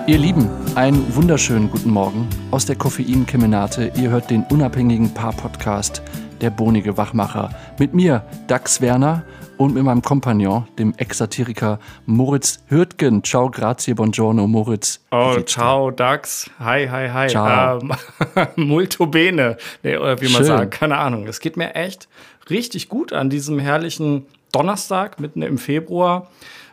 Ihr Lieben, einen wunderschönen guten Morgen aus der Koffeinkemenate. Ihr hört den unabhängigen Paar-Podcast Der Bohnige Wachmacher. Mit mir, Dax Werner, und mit meinem Kompagnon, dem Ex-Satiriker Moritz Hürtgen. Ciao, grazie, buongiorno, Moritz. Oh, ciao, Dax. Hi. Ciao. Molto bene, oder wie man Schön. sagt, keine Ahnung. Es geht mir echt richtig gut an diesem herrlichen Donnerstag, mitten im Februar.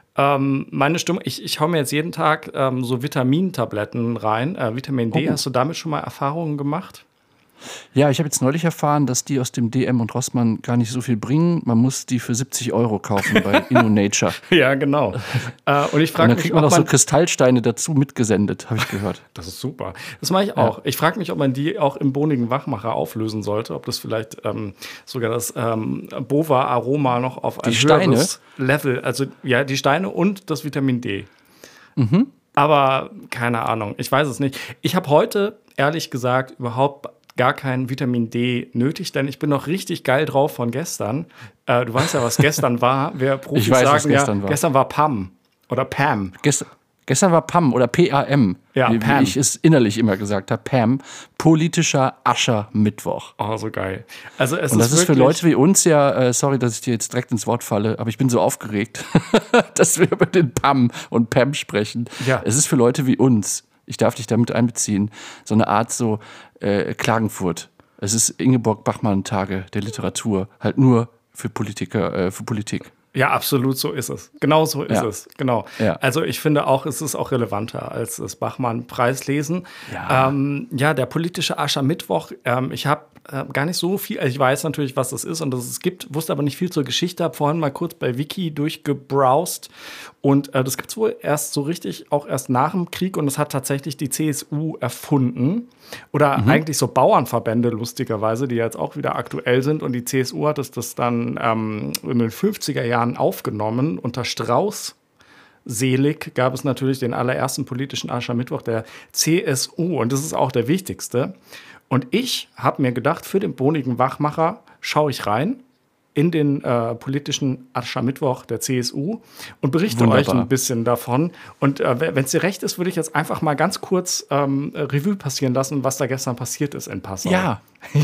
Meine Stimmung, ich hau mir jetzt jeden Tag so Vitamintabletten rein. Vitamin D, Hast du damit schon mal Erfahrungen gemacht? Ja, ich habe jetzt neulich erfahren, dass die aus dem DM und Rossmann gar nicht so viel bringen. Man muss die für 70 € kaufen bei InnoNature. Ja, genau. Und ich frage Und dann mich, kriegt man ob noch so Kristallsteine dazu mitgesendet, habe ich gehört. Das ist super. Das mache ich auch. Ja. Ich frage mich, ob man die auch im Bonigen Wachmacher auflösen sollte, ob das vielleicht sogar das Bova-Aroma noch auf ein höheres Level, also ja, die Steine und das Vitamin D. Mhm. Aber keine Ahnung, ich weiß es nicht. Ich habe heute, ehrlich gesagt, überhaupt gar kein Vitamin D nötig, denn ich bin noch richtig geil drauf von gestern. Du weißt ja, was gestern war. Wir Profis sagen gestern war Pam oder Pam. Gestern war Pam oder PAM, ja, wie Pam. Ich es innerlich immer gesagt habe. Pam, politischer Aschermittwoch. Oh, so geil. Also und das ist für Leute wie uns ja, sorry, dass ich dir jetzt direkt ins Wort falle, aber ich bin so aufgeregt, dass wir über den Pam und Pam sprechen. Ja. Es ist für Leute wie uns, ich darf dich damit einbeziehen, so eine Art so Klagenfurt. Es ist Ingeborg-Bachmann-Tage der Literatur, halt nur für Politiker, für Politik. Ja, absolut, so ist es. Genau so ist es. Genau. Ja. Also ich finde auch, es ist auch relevanter als das Bachmann-Preislesen. Ja. Der politische Aschermittwoch, ich habe gar nicht so viel, also ich weiß natürlich, was das ist und dass es gibt, wusste aber nicht viel zur Geschichte, habe vorhin mal kurz bei Wiki durchgebrowst und das gibt es wohl erst so richtig, auch erst nach dem Krieg und das hat tatsächlich die CSU erfunden oder eigentlich so Bauernverbände, lustigerweise, die jetzt auch wieder aktuell sind und die CSU hat das dann in den 50er Jahren aufgenommen. Unter Strauß selig gab es natürlich den allerersten politischen Aschermittwoch der CSU und das ist auch der wichtigste. Und ich habe mir gedacht, für den Bonigen Wachmacher schaue ich rein in den politischen Aschermittwoch der CSU und berichte euch ein bisschen davon. Und wenn es dir recht ist, würde ich jetzt einfach mal ganz kurz Revue passieren lassen, was da gestern passiert ist in Passau. Ja.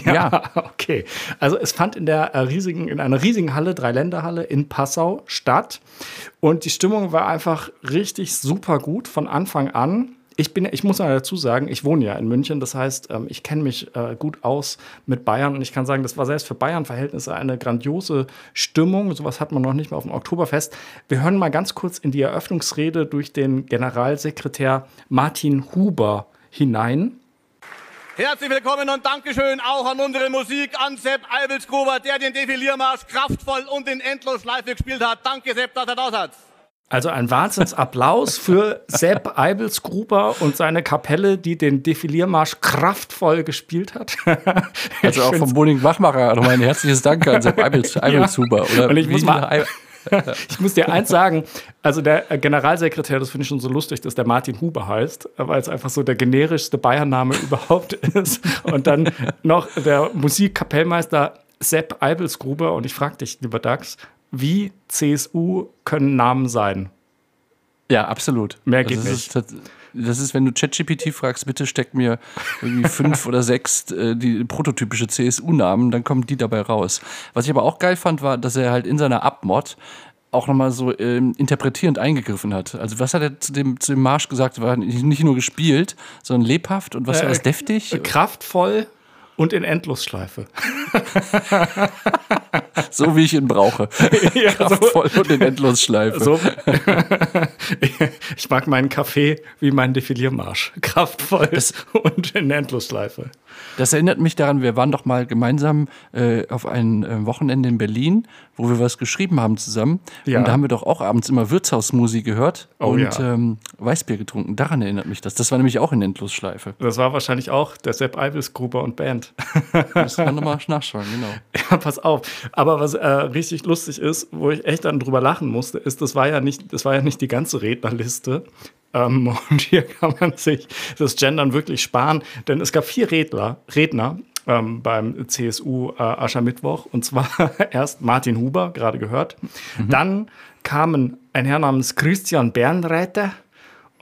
Okay. Also es fand in einer riesigen Halle, Dreiländerhalle in Passau statt. Und die Stimmung war einfach richtig super gut von Anfang an. Ich muss mal dazu sagen, ich wohne ja in München, das heißt, ich kenne mich gut aus mit Bayern und ich kann sagen, das war selbst für Bayern-Verhältnisse eine grandiose Stimmung. Sowas hat man noch nicht mal auf dem Oktoberfest. Wir hören mal ganz kurz in die Eröffnungsrede durch den Generalsekretär Martin Huber hinein. Herzlich willkommen und Dankeschön auch an unsere Musik, an Sepp Eibelsgruber, der den Defiliermarsch kraftvoll und in Endlosschleife gespielt hat. Danke, Sepp, dass er das hat. Also ein Wahnsinnsapplaus für Sepp Eibelsgruber und seine Kapelle, die den Defiliermarsch kraftvoll gespielt hat. Also auch vom Bonigen Wachmacher nochmal ein herzliches Dank an Sepp Eibelsgruber. Ja. Und ich muss dir eins sagen, also der Generalsekretär, das finde ich schon so lustig, dass der Martin Huber heißt, weil es einfach so der generischste Bayernname überhaupt ist. Und dann noch der Musikkapellmeister Sepp Eibelsgruber. Und ich frage dich, lieber Dax, wie CSU können Namen sein? Ja, absolut. Mehr geht nicht. Das ist, wenn du ChatGPT fragst, bitte steck mir irgendwie 5 oder 6 die prototypische CSU-Namen, dann kommen die dabei raus. Was ich aber auch geil fand, war, dass er halt in seiner Abmod auch nochmal so interpretierend eingegriffen hat. Also was hat er zu dem Marsch gesagt? War nicht nur gespielt, sondern lebhaft und was war das, deftig? Kraftvoll und in Endlosschleife. So wie ich ihn brauche. Ja, kraftvoll und in Endlosschleife. So. Ich mag meinen Kaffee wie meinen Defiliermarsch. Kraftvoll und in Endlosschleife. Das erinnert mich daran, wir waren doch mal gemeinsam auf ein Wochenende in Berlin, wo wir was geschrieben haben zusammen. Ja. Und da haben wir doch auch abends immer Wirtshausmusik gehört und ja. Weißbier getrunken. Daran erinnert mich das. Das war nämlich auch in Endlosschleife. Das war wahrscheinlich auch der Sepp Eibelsgruber und Band. Das kann nochmal nachschauen, genau. Ja, pass auf. Aber was richtig lustig ist, wo ich echt dann drüber lachen musste, ist, das war ja nicht die ganze Rednerliste. Und hier kann man sich das Gendern wirklich sparen, denn es gab 4 Redner beim CSU Aschermittwoch. Und zwar erst Martin Huber, gerade gehört. Dann kamen ein Herr namens Christian Bernreiter.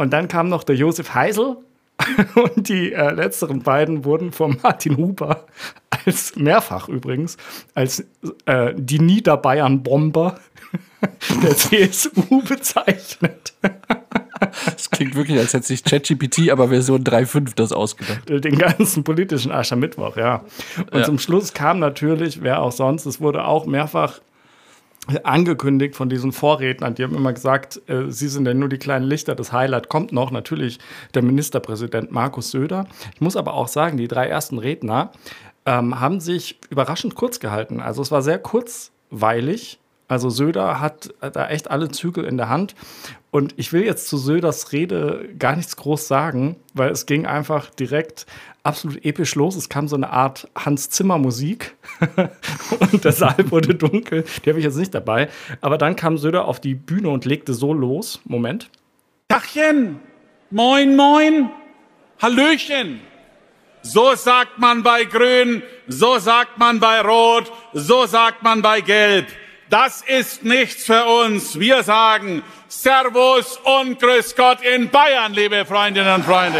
Und dann kam noch der Josef Heisel. Und die letzteren beiden wurden von Martin Huber als mehrfach übrigens als die Niederbayern-Bomber der CSU bezeichnet. Das klingt wirklich, als hätte sich ChatGPT, aber Version 3.5 das ausgedacht. Den ganzen politischen Aschermittwoch, ja. Und zum Schluss kam natürlich, wer auch sonst, es wurde auch mehrfach angekündigt von diesen Vorrednern, die haben immer gesagt, sie sind ja nur die kleinen Lichter, das Highlight kommt noch, natürlich der Ministerpräsident Markus Söder. Ich muss aber auch sagen, die 3 ersten Redner haben sich überraschend kurz gehalten. Also es war sehr kurzweilig. Also Söder hat da echt alle Zügel in der Hand. Und ich will jetzt zu Söders Rede gar nichts groß sagen, weil es ging einfach direkt absolut episch los. Es kam so eine Art Hans-Zimmer-Musik und der Saal wurde dunkel. Die habe ich jetzt nicht dabei. Aber dann kam Söder auf die Bühne und legte so los. Moment. Tachchen, moin, moin, Hallöchen. So sagt man bei Grün, so sagt man bei Rot, so sagt man bei Gelb. Das ist nichts für uns. Wir sagen Servus und Grüß Gott in Bayern, liebe Freundinnen und Freunde.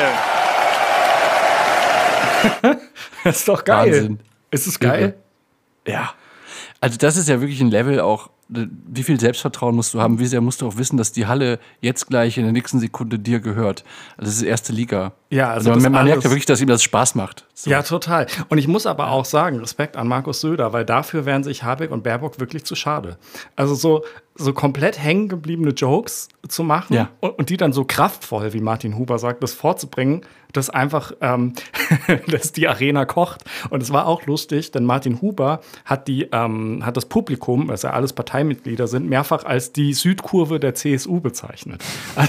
Das ist doch geil. Wahnsinn. Ist es geil? Ja. Also das ist ja wirklich ein Level auch, wie viel Selbstvertrauen musst du haben, wie sehr musst du auch wissen, dass die Halle jetzt gleich in der nächsten Sekunde dir gehört. Also das ist erste Liga. Ja, also man merkt ja wirklich, dass ihm das Spaß macht. So. Ja, total. Und ich muss aber auch sagen, Respekt an Markus Söder, weil dafür wären sich Habeck und Baerbock wirklich zu schade. Also so komplett hängen gebliebene Jokes zu machen und die dann so kraftvoll, wie Martin Huber sagt, das vorzubringen, dass einfach, dass die Arena kocht. Und es war auch lustig, denn Martin Huber hat das Publikum, was ja alles Parteimitglieder sind, mehrfach als die Südkurve der CSU bezeichnet.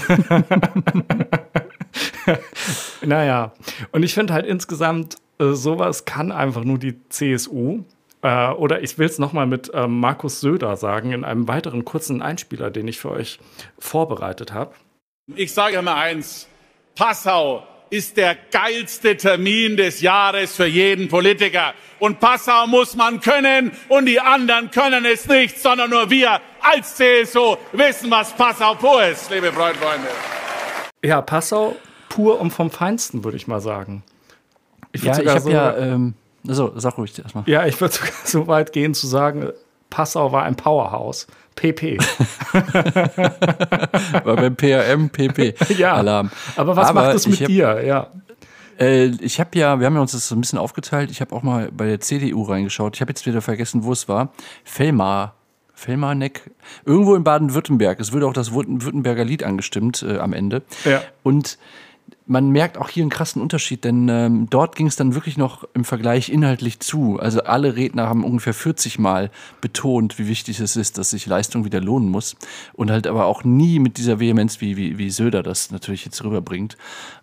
Naja, und ich finde halt insgesamt, sowas kann einfach nur die CSU. Oder ich will es nochmal mit Markus Söder sagen, in einem weiteren kurzen Einspieler, den ich für euch vorbereitet habe. Ich sage mal eins, Passau ist der geilste Termin des Jahres für jeden Politiker. Und Passau muss man können und die anderen können es nicht, sondern nur wir als CSU wissen, was Passau pur ist, liebe Freunde. Ja, Passau pur und vom Feinsten, würde ich mal sagen. Ich habe sag ruhig erstmal. Ja, ich würde sogar so weit gehen zu sagen, Passau war ein Powerhouse. PP. War beim PRM, PP. Ja, Alarm. Aber was macht das mit dir? Ja. Wir haben ja uns das so ein bisschen aufgeteilt. Ich habe auch mal bei der CDU reingeschaut. Ich habe jetzt wieder vergessen, wo es war. Fellmarneck, irgendwo in Baden-Württemberg. Es wurde auch das Württemberger Lied angestimmt am Ende. Ja. Und man merkt auch hier einen krassen Unterschied, denn dort ging es dann wirklich noch im Vergleich inhaltlich zu. Also alle Redner haben ungefähr 40 Mal betont, wie wichtig es ist, dass sich Leistung wieder lohnen muss. Und halt aber auch nie mit dieser Vehemenz, wie Söder das natürlich jetzt rüberbringt.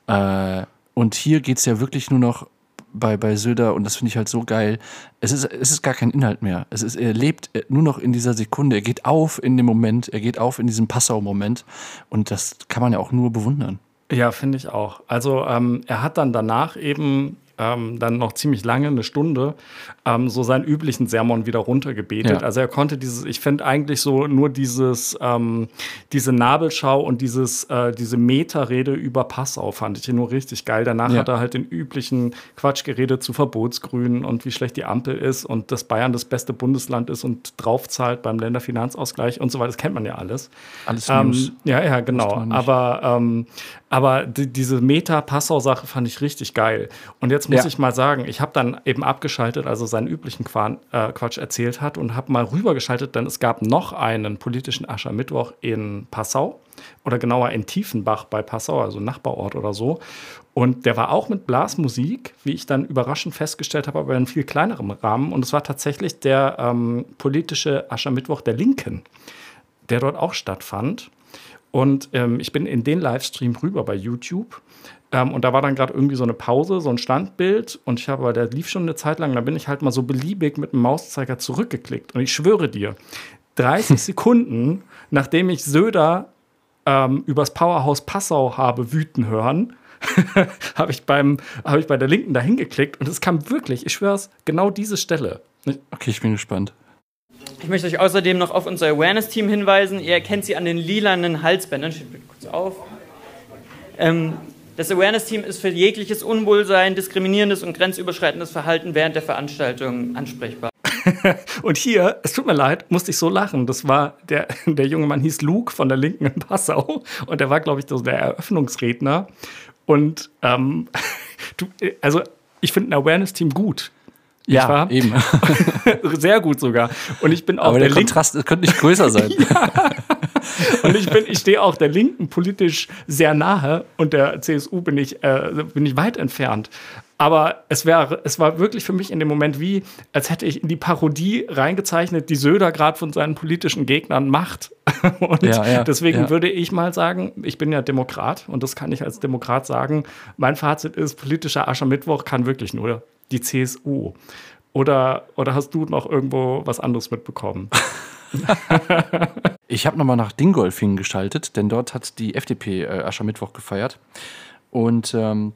Und hier geht es ja wirklich nur noch bei Söder, und das finde ich halt so geil, es ist gar kein Inhalt mehr. Er lebt nur noch in dieser Sekunde. Er geht auf in dem Moment, er geht auf in diesem Passau-Moment. Und das kann man ja auch nur bewundern. Ja, finde ich auch. Also er hat dann danach eben dann noch ziemlich lange, eine Stunde, so seinen üblichen Sermon wieder runtergebetet. Ja. Also er konnte ich finde eigentlich so nur diese Nabelschau und diese Meta-Rede über Passau fand ich nur richtig geil. Danach hat er halt den üblichen Quatsch geredet zu Verbotsgrünen und wie schlecht die Ampel ist und dass Bayern das beste Bundesland ist und draufzahlt beim Länderfinanzausgleich und so weiter. Das kennt man ja alles. Alles News. Ja, genau. Aber diese Meta-Passau-Sache fand ich richtig geil. Und jetzt muss ich mal sagen, ich habe dann eben abgeschaltet, also seinen üblichen Quatsch erzählt hat und habe mal rübergeschaltet, denn es gab noch einen politischen Aschermittwoch in Passau oder genauer in Tiefenbach bei Passau, also Nachbarort oder so. Und der war auch mit Blasmusik, wie ich dann überraschend festgestellt habe, aber in viel kleinerem Rahmen. Und es war tatsächlich der politische Aschermittwoch der Linken, der dort auch stattfand. Und ich bin in den Livestream rüber bei YouTube. Und da war dann gerade irgendwie so eine Pause, so ein Standbild. Und der lief schon eine Zeit lang. Da bin ich halt mal so beliebig mit dem Mauszeiger zurückgeklickt. Und ich schwöre dir, 30 Sekunden, nachdem ich Söder übers Powerhouse Passau habe wüten hören, habe ich bei der Linken da hingeklickt. Und es kam wirklich, ich schwöre es, genau diese Stelle. Okay, ich bin gespannt. Ich möchte euch außerdem noch auf unser Awareness-Team hinweisen. Ihr erkennt sie an den lilanen Halsbändern. Steht bitte kurz auf. Das Awareness-Team ist für jegliches Unwohlsein, diskriminierendes und grenzüberschreitendes Verhalten während der Veranstaltung ansprechbar. Und hier, es tut mir leid, musste ich so lachen. Das war, der junge Mann hieß Luke von der Linken in Passau. Und der war, glaube ich, so der Eröffnungsredner. Und ich finde ein Awareness-Team gut. Ja, eben. Sehr gut sogar. Und ich bin auch aber der Kontrast könnte nicht größer sein. Ja. Und ich stehe auch der Linken politisch sehr nahe und der CSU bin ich weit entfernt. Aber es war wirklich für mich in dem Moment wie, als hätte ich in die Parodie reingezeichnet, die Söder gerade von seinen politischen Gegnern macht. Und deswegen würde ich mal sagen, ich bin ja Demokrat und das kann ich als Demokrat sagen, mein Fazit ist, politischer Aschermittwoch kann wirklich nur die CSU. Oder hast du noch irgendwo was anderes mitbekommen? Ich habe nochmal nach Dingolfing geschaltet, denn dort hat die FDP Aschermittwoch gefeiert. Und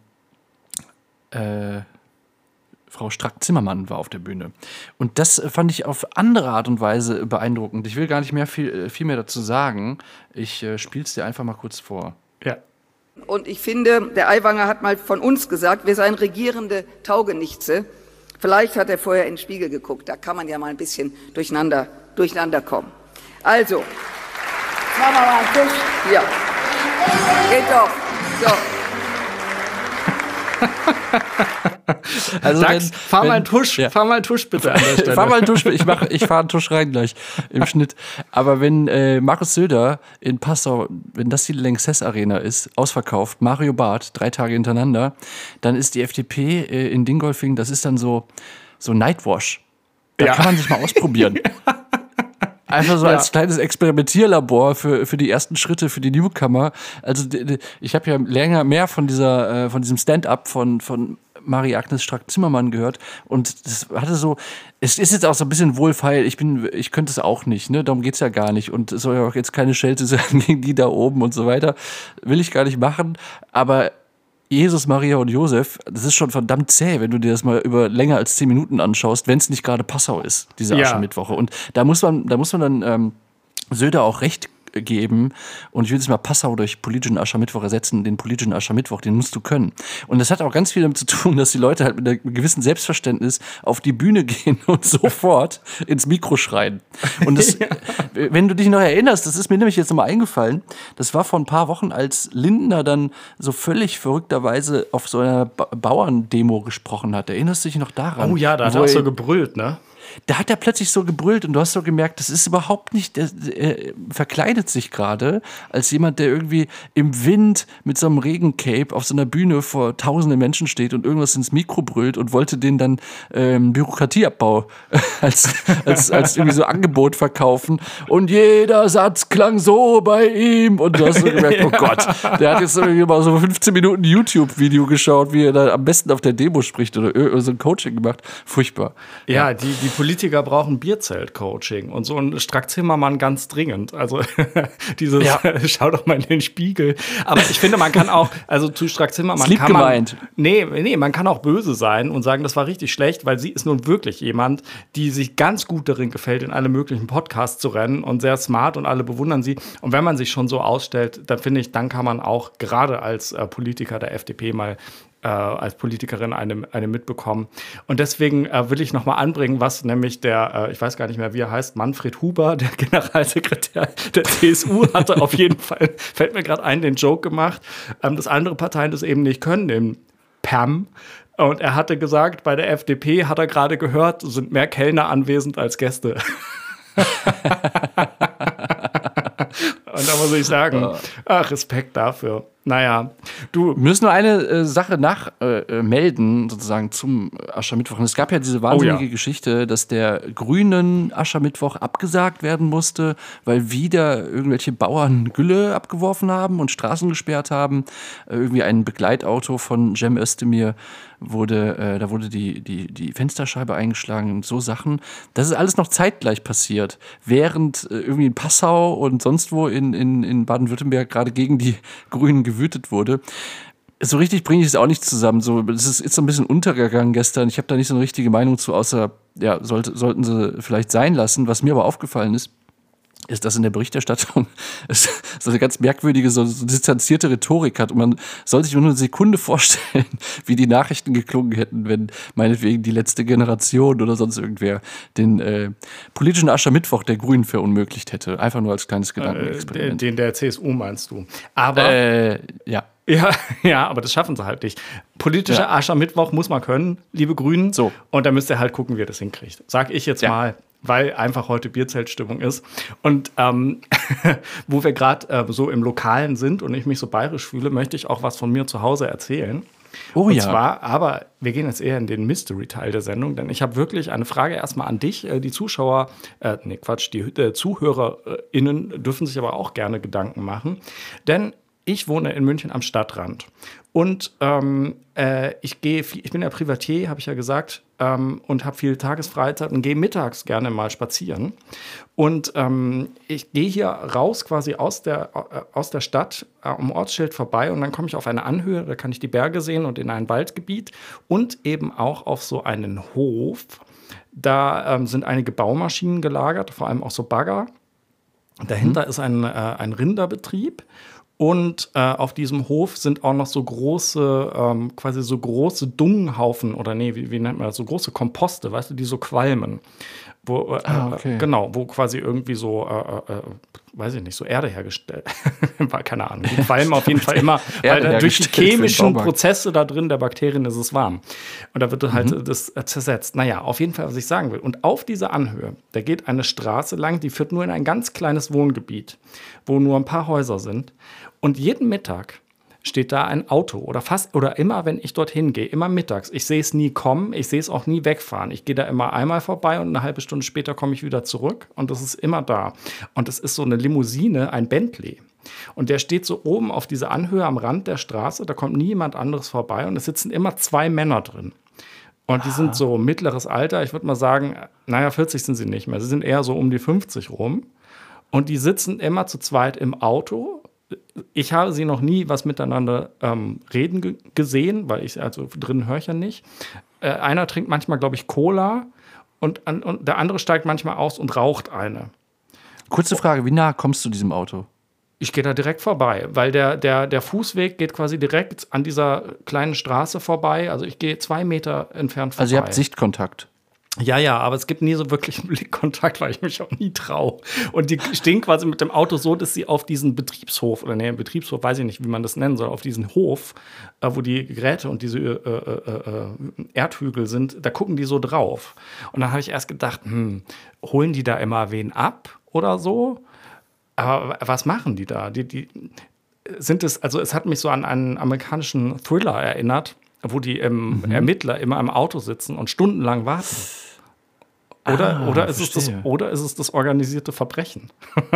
Frau Strack-Zimmermann war auf der Bühne. Und das fand ich auf andere Art und Weise beeindruckend. Ich will gar nicht viel mehr dazu sagen. Ich spiele es dir einfach mal kurz vor. Ja. Und ich finde, der Aiwanger hat mal von uns gesagt, wir seien regierende Taugenichtse. Vielleicht hat er vorher in den Spiegel geguckt. Da kann man ja mal ein bisschen durcheinander kommen. Also, jetzt machen wir mal einen Tisch. Hier. Geht doch. So. Also Dax, fahr mal einen Tusch bitte an der Stelle. Fahr mal einen Tusch, ich fahre einen Tusch rein gleich im Schnitt. Aber wenn Markus Söder in Passau, wenn das die Lanxess Arena ist, ausverkauft, Mario Barth, 3 Tage hintereinander, dann ist die FDP in Dingolfing, das ist dann so Nightwash. Da kann man sich mal ausprobieren. Einfach so als kleines Experimentierlabor für die ersten Schritte, für die Newcomer. Also ich habe ja mehr von diesem Stand-up von Marie-Agnes Strack-Zimmermann gehört und das hatte so, es ist jetzt auch so ein bisschen wohlfeil, ich könnte es auch nicht, ne? Darum geht's ja gar nicht und es soll ja auch jetzt keine Schelte sein gegen die da oben und so weiter, will ich gar nicht machen, aber Jesus, Maria und Josef, das ist schon verdammt zäh, wenn du dir das mal über länger als 10 Minuten anschaust, wenn es nicht gerade Passau ist, diese Aschermittwoche. Und da muss man dann Söder auch recht geben und ich will jetzt mal Passau durch politischen Aschermittwoch ersetzen, den politischen Aschermittwoch, den musst du können. Und das hat auch ganz viel damit zu tun, dass die Leute halt mit einem gewissen Selbstverständnis auf die Bühne gehen und sofort ins Mikro schreien. Und das, wenn du dich noch erinnerst, das ist mir nämlich jetzt nochmal eingefallen, das war vor ein paar Wochen, als Lindner dann so völlig verrückterweise auf so einer Bauerndemo gesprochen hat. Erinnerst du dich noch daran? Oh ja, da hat er auch so gebrüllt, ne? Da hat er plötzlich so gebrüllt und du hast so gemerkt, das ist überhaupt nicht, er verkleidet sich gerade als jemand, der irgendwie im Wind mit so einem Regencape auf so einer Bühne vor tausenden Menschen steht und irgendwas ins Mikro brüllt und wollte denen dann Bürokratieabbau als irgendwie so Angebot verkaufen und jeder Satz klang so bei ihm und du hast so gemerkt, oh Gott, der hat jetzt irgendwie mal so 15 Minuten YouTube-Video geschaut, wie er da am besten auf der Demo spricht oder so ein Coaching gemacht. Furchtbar. Ja, die Politiker brauchen Bierzelt-Coaching und so ein Strack-Zimmermann ganz dringend. Also schau doch mal in den Spiegel. Aber ich finde, man kann auch, also zu Strack-Zimmermann kann man... Nee, man kann auch böse sein und sagen, das war richtig schlecht, weil sie ist nun wirklich jemand, die sich ganz gut darin gefällt, in alle möglichen Podcasts zu rennen und sehr smart und alle bewundern sie. Und wenn man sich schon so ausstellt, dann finde ich, dann kann man auch gerade als Politiker der FDP mal als Politikerin eine mitbekommen. Und deswegen will ich noch mal anbringen, was nämlich der, ich weiß gar nicht mehr, wie er heißt, Manfred Huber, der Generalsekretär der CSU, hatte auf jeden Fall, fällt mir gerade ein, den Joke gemacht, dass andere Parteien das eben nicht können, den PAM. Und er hatte gesagt, bei der FDP hat er gerade gehört, sind mehr Kellner anwesend als Gäste. Und da muss ich sagen, Respekt dafür. Naja, wir müssen nur eine Sache nachmelden, sozusagen zum Aschermittwoch. Und es gab ja diese wahnsinnige Geschichte, dass der grünen Aschermittwoch abgesagt werden musste, weil wieder irgendwelche Bauern Gülle abgeworfen haben und Straßen gesperrt haben. Irgendwie ein Begleitauto von Cem Özdemir wurde die Fensterscheibe eingeschlagen und so Sachen. Das ist alles noch zeitgleich passiert, während irgendwie in Passau und sonst wo in Baden-Württemberg gerade gegen die Grünen gewütet wurde. So richtig bringe ich es auch nicht zusammen. Es ist so ein bisschen untergegangen gestern. Ich habe da nicht so eine richtige Meinung zu, außer sollten sie vielleicht sein lassen. Was mir aber aufgefallen ist, ist, dass in der Berichterstattung es so eine ganz merkwürdige, so distanzierte Rhetorik hat. Und man soll sich nur eine Sekunde vorstellen, wie die Nachrichten geklungen hätten, wenn meinetwegen die letzte Generation oder sonst irgendwer den politischen Aschermittwoch der Grünen verunmöglicht hätte. Einfach nur als kleines Gedankenexperiment. Den der CSU meinst du. Aber ja. Ja, aber das schaffen sie halt nicht. Politischer Aschermittwoch muss man können, liebe Grünen. So. Und da müsst ihr halt gucken, wie ihr das hinkriegt. Sag ich jetzt mal, weil einfach heute Bierzeltstimmung ist. Und wo wir gerade so im Lokalen sind und ich mich so bayerisch fühle, möchte ich auch was von mir zu Hause erzählen. Oh und ja. zwar, aber wir gehen jetzt eher in den Mystery-Teil der Sendung, denn ich habe wirklich eine Frage erstmal an dich. Die Zuschauer, die ZuhörerInnen dürfen sich aber auch gerne Gedanken machen. Denn ich wohne in München am Stadtrand. Und ich bin ja Privatier, habe ich ja gesagt, und habe viel Tagesfreizeit und gehe mittags gerne mal spazieren. Und ich gehe hier raus quasi aus der Stadt am Ortsschild vorbei und dann komme ich auf eine Anhöhe, da kann ich die Berge sehen und in ein Waldgebiet und eben auch auf so einen Hof. Da sind einige Baumaschinen gelagert, vor allem auch so Bagger. Dahinter ist ein Rinderbetrieb. Und auf diesem Hof sind auch noch so große, quasi so große Dunghaufen oder wie nennt man das, so große Komposte, weißt du, die so qualmen. Wo, okay. Genau, wo quasi irgendwie so, weiß ich nicht, so Erde hergestellt. Keine Ahnung. Die qualmen auf jeden Fall immer, weil da durch die chemischen Prozesse da drin der Bakterien ist es warm. Und da wird halt das zersetzt. Naja, auf jeden Fall, was ich sagen will. Und auf dieser Anhöhe, da geht eine Straße lang, die führt nur in ein ganz kleines Wohngebiet, wo nur ein paar Häuser sind. Und jeden Mittag steht da ein Auto oder immer, wenn ich dorthin gehe, immer mittags. Ich sehe es nie kommen, ich sehe es auch nie wegfahren. Ich gehe da immer einmal vorbei und eine halbe Stunde später komme ich wieder zurück und das ist immer da. Und das ist so eine Limousine, ein Bentley. Und der steht so oben auf dieser Anhöhe am Rand der Straße, da kommt niemand anderes vorbei und es sitzen immer 2 Männer drin. Und die sind so mittleres Alter, ich würde mal sagen, 40 sind sie nicht mehr, sie sind eher so um die 50 rum. Und die sitzen immer zu zweit im Auto. Ich habe sie noch nie was miteinander reden gesehen, weil also drin höre ich ja nicht. Einer trinkt manchmal, glaube ich, Cola und der andere steigt manchmal aus und raucht eine. Kurze Frage, wie nah kommst du diesem Auto? Ich gehe da direkt vorbei, weil der Fußweg geht quasi direkt an dieser kleinen Straße vorbei. Also ich gehe 2 Meter entfernt vorbei. Also ihr habt Sichtkontakt? Ja, aber es gibt nie so wirklich einen Blickkontakt, weil ich mich auch nie traue. Und die stehen quasi mit dem Auto so, dass sie auf diesen Betriebshof, Betriebshof, weiß ich nicht, wie man das nennen soll, auf diesen Hof, wo die Geräte und diese Erdhügel sind, da gucken die so drauf. Und dann habe ich erst gedacht, holen die da immer wen ab oder so? Aber was machen die da? Es hat mich so an einen amerikanischen Thriller erinnert, wo die Ermittler immer im Auto sitzen und stundenlang warten. Oder ist es das organisierte Verbrechen?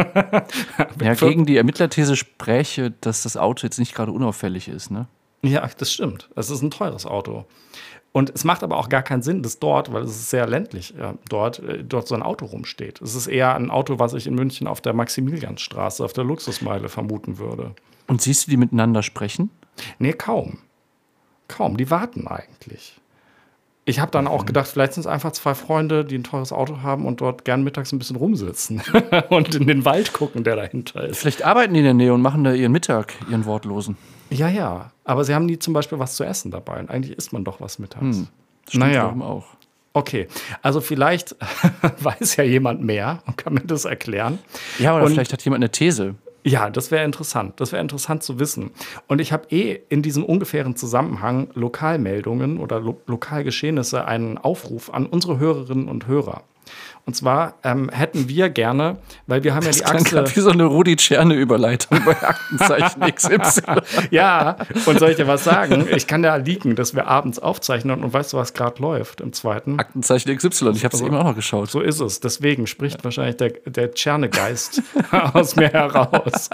Ja, gegen die Ermittlerthese spräche, dass das Auto jetzt nicht gerade unauffällig ist, ne? Ja, das stimmt. Es ist ein teures Auto. Und es macht aber auch gar keinen Sinn, dass dort, weil es ist sehr ländlich, dort so ein Auto rumsteht. Es ist eher ein Auto, was ich in München auf der Maximilianstraße, auf der Luxusmeile vermuten würde. Und siehst du die miteinander sprechen? Nee, kaum. Die warten eigentlich. Ich habe dann auch gedacht, vielleicht sind es einfach 2 Freunde, die ein teures Auto haben und dort gern mittags ein bisschen rumsitzen und in den Wald gucken, der dahinter ist. Vielleicht arbeiten die in der Nähe und machen da ihren Mittag, ihren Wortlosen. Ja, aber sie haben nie zum Beispiel was zu essen dabei. Und eigentlich isst man doch was mittags. Stimmt auch. Okay, also vielleicht weiß ja jemand mehr und kann mir das erklären. Ja, oder vielleicht hat jemand eine These. Ja, das wäre interessant. Das wäre interessant zu wissen. Und ich habe in diesem ungefähren Zusammenhang Lokalmeldungen oder Lokalgeschehnisse einen Aufruf an unsere Hörerinnen und Hörer. Und zwar hätten wir gerne, weil wir haben ja die Achse... Das wie so eine Rudi Tscherne-Überleitung bei Aktenzeichen XY. Ja, und soll ich dir was sagen? Ich kann ja leaken, dass wir abends aufzeichnen und weißt du, was gerade läuft im 2.? Aktenzeichen XY, ich habe es eben auch noch geschaut. So ist es. Deswegen spricht wahrscheinlich der Tscherne-Geist aus mir heraus.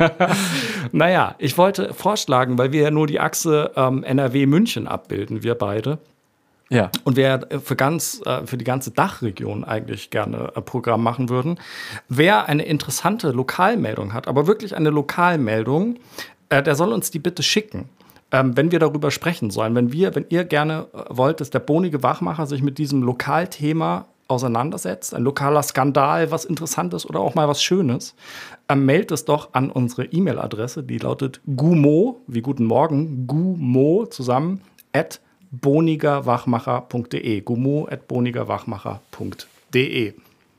Naja, ich wollte vorschlagen, weil wir ja nur die Achse NRW-München abbilden, wir beide. Ja. Und wir für die ganze Dachregion eigentlich gerne ein Programm machen würden. Wer eine interessante Lokalmeldung hat, aber wirklich eine Lokalmeldung, der soll uns die bitte schicken, wenn wir darüber sprechen sollen. Wenn ihr gerne wollt, dass der bonige Wachmacher sich mit diesem Lokalthema auseinandersetzt, ein lokaler Skandal, was Interessantes oder auch mal was Schönes, meldet es doch an unsere E-Mail-Adresse, die lautet gumo, wie guten Morgen, gumo zusammen, @bonigerwachmacher.de. gumo@bonigerwachmacher.de.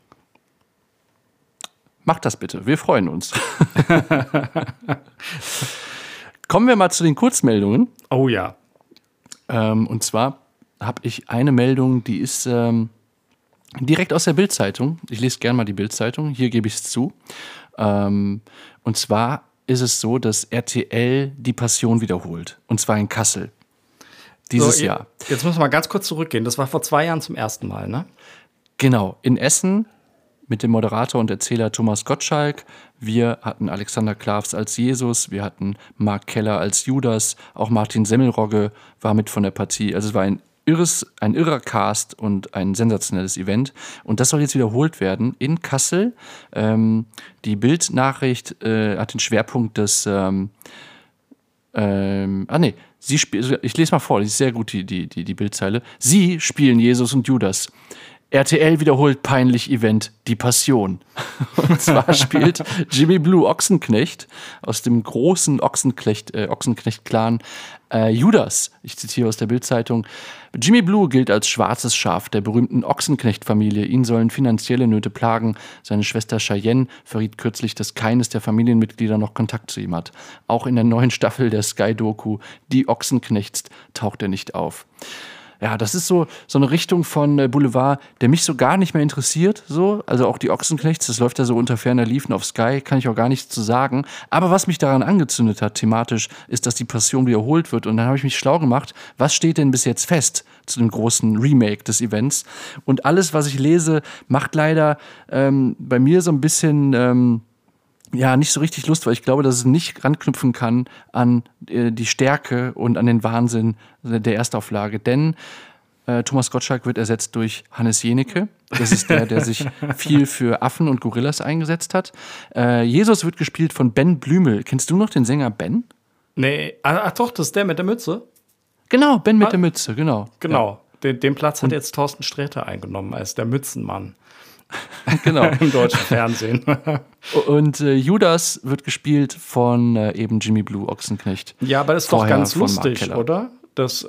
Macht das bitte, wir freuen uns. Kommen wir mal zu den Kurzmeldungen. Oh ja. Und zwar habe ich eine Meldung, die ist direkt aus der Bild-Zeitung. Ich lese gerne mal die Bild-Zeitung, hier gebe ich es zu. Und zwar ist es so, dass RTL die Passion wiederholt. Und zwar in Kassel. Dieses Jahr. Jetzt müssen wir mal ganz kurz zurückgehen. Das war vor 2 Jahren zum ersten Mal, ne? Genau, in Essen mit dem Moderator und Erzähler Thomas Gottschalk. Wir hatten Alexander Klavs als Jesus, wir hatten Mark Keller als Judas, auch Martin Semmelrogge war mit von der Partie. Also es war ein irrer Cast und ein sensationelles Event. Und das soll jetzt wiederholt werden in Kassel. Die Bild-Nachricht hat den Schwerpunkt des ich lese mal vor, das ist sehr gut, die Bildzeile. Sie spielen Jesus und Judas. RTL wiederholt peinlich Event Die Passion. Und zwar spielt Jimmy Blue Ochsenknecht aus dem großen Ochsenknecht-Clan Judas. Ich zitiere aus der Bild-Zeitung. Jimmy Blue gilt als schwarzes Schaf der berühmten Ochsenknecht-Familie. Ihn sollen finanzielle Nöte plagen. Seine Schwester Cheyenne verriet kürzlich, dass keines der Familienmitglieder noch Kontakt zu ihm hat. Auch in der neuen Staffel der Sky-Doku Die Ochsenknechts taucht er nicht auf. Ja, das ist so eine Richtung von Boulevard, der mich so gar nicht mehr interessiert. So. Also auch die Ochsenknechts, das läuft ja so unter ferner Liefen auf Sky, kann ich auch gar nichts zu sagen. Aber was mich daran angezündet hat, thematisch, ist, dass die Passion wiederholt wird. Und dann habe ich mich schlau gemacht, was steht denn bis jetzt fest zu dem großen Remake des Events? Und alles, was ich lese, macht leider bei mir so ein bisschen nicht so richtig Lust, weil ich glaube, dass es nicht ranknüpfen kann an die Stärke und an den Wahnsinn der Erstauflage. Denn Thomas Gottschalk wird ersetzt durch Hannes Jenecke. Das ist der sich viel für Affen und Gorillas eingesetzt hat. Jesus wird gespielt von Ben Blümel. Kennst du noch den Sänger Ben? Nee, ach doch, das ist der mit der Mütze? Genau, Ben mit der Mütze, genau. Genau, den Platz hat jetzt Thorsten Sträter eingenommen als der Mützenmann. Genau. Im deutschen Fernsehen. Und Judas wird gespielt von eben Jimmy Blue Ochsenknecht. Ja, aber das ist doch ganz von Mark lustig, Keller. oder? Dass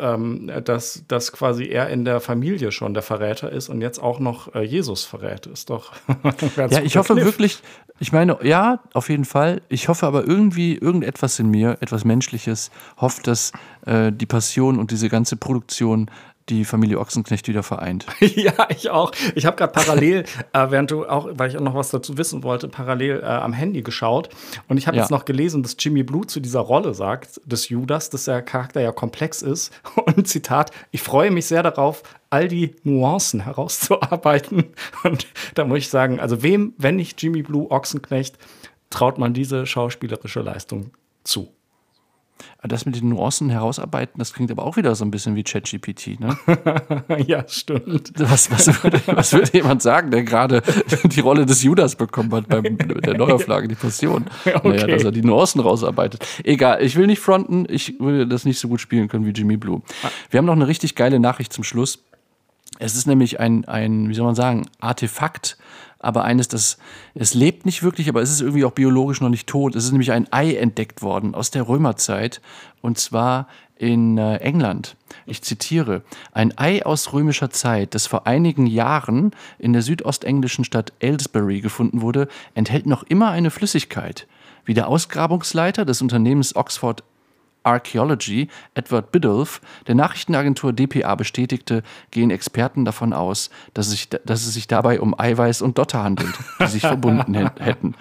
quasi er in der Familie schon der Verräter ist und jetzt auch noch Jesus verrät. Ist doch ganz Ja, ich hoffe wirklich, ich meine, ja, auf jeden Fall. Ich hoffe aber irgendwie, irgendetwas in mir, etwas Menschliches, hofft, dass die Passion und diese ganze Produktion die Familie Ochsenknecht wieder vereint. Ja, ich auch. Ich habe gerade parallel, weil ich auch noch was dazu wissen wollte, parallel am Handy geschaut. Und ich habe jetzt noch gelesen, dass Jimmy Blue zu dieser Rolle sagt, des Judas, dass der Charakter ja komplex ist. Und Zitat, ich freue mich sehr darauf, all die Nuancen herauszuarbeiten. Und da muss ich sagen, also wem, wenn nicht Jimmy Blue Ochsenknecht, traut man diese schauspielerische Leistung zu? Das mit den Nuancen herausarbeiten, das klingt aber auch wieder so ein bisschen wie ChatGPT, ne? Ja, stimmt. Was würde jemand sagen, der gerade die Rolle des Judas bekommen hat bei der Neuauflage, die Passion? Okay. Naja, dass er die Nuancen rausarbeitet. Egal, ich will nicht fronten, ich würde das nicht so gut spielen können wie Jimmy Blue. Wir haben noch eine richtig geile Nachricht zum Schluss. Es ist nämlich ein, wie soll man sagen, Artefakt, aber es lebt nicht wirklich, aber es ist irgendwie auch biologisch noch nicht tot. Es ist nämlich ein Ei entdeckt worden aus der Römerzeit, und zwar in England. Ich zitiere: Ein Ei aus römischer Zeit, das vor einigen Jahren in der südostenglischen Stadt Aylesbury gefunden wurde, enthält noch immer eine Flüssigkeit. Wie der Ausgrabungsleiter des Unternehmens Oxford Archaeology, Edward Biddulph, der Nachrichtenagentur dpa bestätigte, gehen Experten davon aus, dass es sich dabei um Eiweiß und Dotter handelt, die sich verbunden hätten.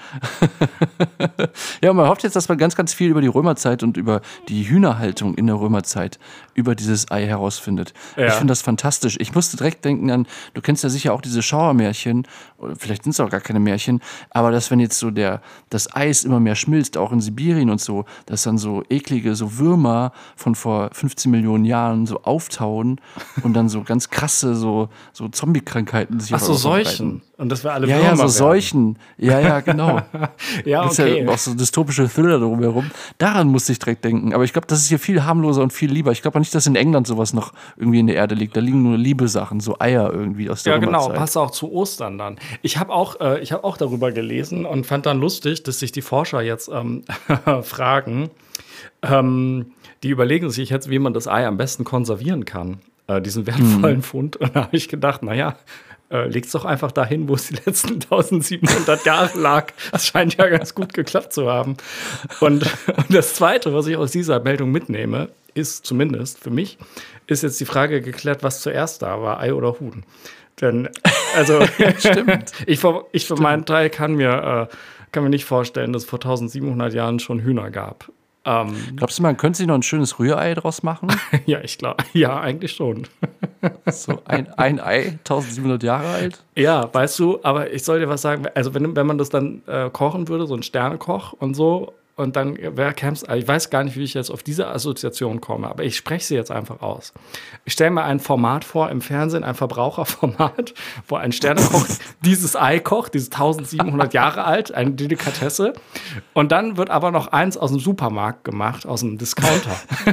Ja, man hofft jetzt, dass man ganz, ganz viel über die Römerzeit und über die Hühnerhaltung in der Römerzeit über dieses Ei herausfindet. Ja. Ich finde das fantastisch. Ich musste direkt denken an, du kennst ja sicher auch diese Schauermärchen, oder vielleicht sind es auch gar keine Märchen, aber dass wenn jetzt so das Eis immer mehr schmilzt, auch in Sibirien und so, dass dann so eklige, so so Würmer von vor 15 Millionen Jahren so auftauen und dann so ganz krasse so Zombie-Krankheiten sich Ach so, Seuchen. Und das wir alle Ja, Würmer so werden. Seuchen. Ja, genau. Ja, Gibt's okay. ja auch so dystopische Thriller drumherum. Daran musste ich direkt denken. Aber ich glaube, das ist hier viel harmloser und viel lieber. Ich glaube auch nicht, dass in England sowas noch irgendwie in der Erde liegt. Da liegen nur Liebe-Sachen, so Eier irgendwie aus der Ja, genau, Römerzeit. passt auch zu Ostern dann. Ich habe auch darüber gelesen und fand dann lustig, dass sich die Forscher jetzt fragen, die überlegen sich jetzt, wie man das Ei am besten konservieren kann, diesen wertvollen Fund. Und da habe ich gedacht, naja, leg's doch einfach dahin, wo es die letzten 1700 Jahre lag. Das scheint ja ganz gut geklappt zu haben. Und das Zweite, was ich aus dieser Meldung mitnehme, ist zumindest für mich, ist jetzt die Frage geklärt, was zuerst da war, Ei oder Huhn. Denn, also, Stimmt. ich für meinen Teil kann mir nicht vorstellen, dass es vor 1700 Jahren schon Hühner gab. Glaubst du, man könnte sich noch ein schönes Rührei draus machen? Ja, ich glaube, ja, eigentlich schon. So ein Ei, 1700 Jahre alt? Ja, weißt du, aber ich soll dir was sagen, also wenn man das dann kochen würde, so ein Sternekoch und so, und dann ich weiß gar nicht, wie ich jetzt auf diese Assoziation komme, aber ich spreche sie jetzt einfach aus. Ich stelle mir ein Format vor im Fernsehen, ein Verbraucherformat, wo ein Sternekoch dieses Ei kocht, dieses 1700 Jahre alt, eine Delikatesse. Und dann wird aber noch eins aus dem Supermarkt gemacht, aus dem Discounter.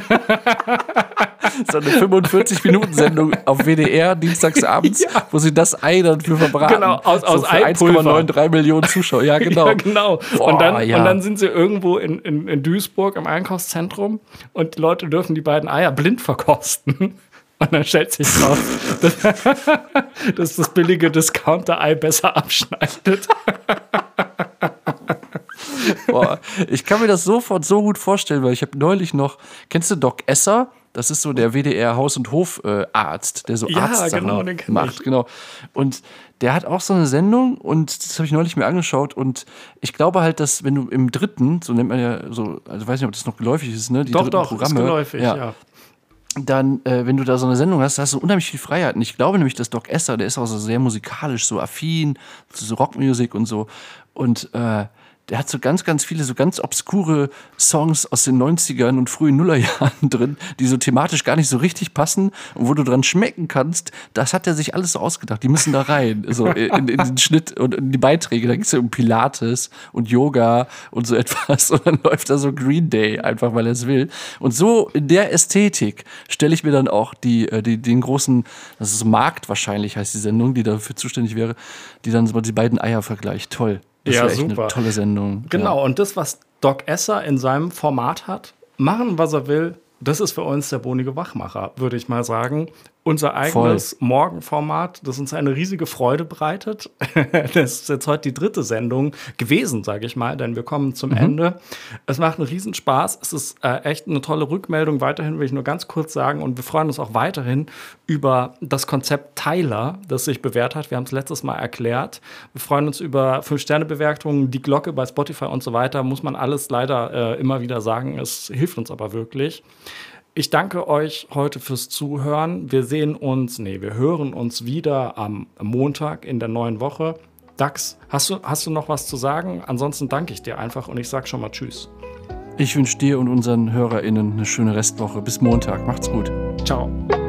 So eine 45-Minuten-Sendung auf WDR dienstagsabends, wo sie das Ei dann für verbraten. Genau, aus für Eipulver. 1,93 Millionen Zuschauer. Ja, genau. Ja, genau. Boah, und ja. dann sind sie irgendwo in Duisburg im Einkaufszentrum und die Leute dürfen die beiden Eier blind verkosten. Und dann stellt sich raus, dass das billige Discounter-Ei besser abschneidet. Boah, ich kann mir das sofort so gut vorstellen, weil ich habe neulich noch, kennst du Doc Esser? Das ist so der WDR Haus- und Hofarzt, der so Ja, Arztsachen genau, den kenn macht. ich. Genau. Und der hat auch so eine Sendung und das habe ich neulich mir angeschaut und ich glaube halt, dass wenn du im dritten, so nennt man ja so, also weiß nicht, ob das noch geläufig ist, ne? Die dritten Doch, Programme. ist geläufig, ja. Dann, wenn du da so eine Sendung hast, hast du unheimlich viel Freiheit. Und ich glaube nämlich, dass Doc Esser, der ist auch so sehr musikalisch, so affin, so Rockmusik und so. Und der hat so ganz, ganz viele, so ganz obskure Songs aus den 90ern und frühen Nullerjahren drin, die so thematisch gar nicht so richtig passen und wo du dran schmecken kannst, das hat er sich alles so ausgedacht. Die müssen da rein, so in den Schnitt und in die Beiträge. Da geht es ja um Pilates und Yoga und so etwas. Und dann läuft da so Green Day, einfach weil er es will. Und so in der Ästhetik stelle ich mir dann auch den großen, das ist Markt wahrscheinlich, heißt die Sendung, die dafür zuständig wäre, die dann so die beiden Eier vergleicht. Toll. Das Ja, wäre echt super. eine tolle Sendung. Genau, Ja. und das, was Doc Esser in seinem Format hat, machen, was er will, das ist für uns der bonige Wachmacher, würde ich mal sagen. Unser eigenes Morgenformat, das uns eine riesige Freude bereitet. Das ist jetzt heute die 3. Sendung gewesen, sage ich mal, denn wir kommen zum Ende. Es macht einen Riesenspaß. Es ist echt eine tolle Rückmeldung. Weiterhin will ich nur ganz kurz sagen, und wir freuen uns auch weiterhin über das Konzept Teiler, das sich bewährt hat. Wir haben es letztes Mal erklärt. Wir freuen uns über 5-Sterne-Bewertungen, die Glocke bei Spotify und so weiter. Muss man alles leider immer wieder sagen. Es hilft uns aber wirklich. Ich danke euch heute fürs Zuhören. Wir hören uns wieder am Montag in der neuen Woche. Dax, hast du noch was zu sagen? Ansonsten danke ich dir einfach und ich sage schon mal Tschüss. Ich wünsche dir und unseren HörerInnen eine schöne Restwoche. Bis Montag. Macht's gut. Ciao.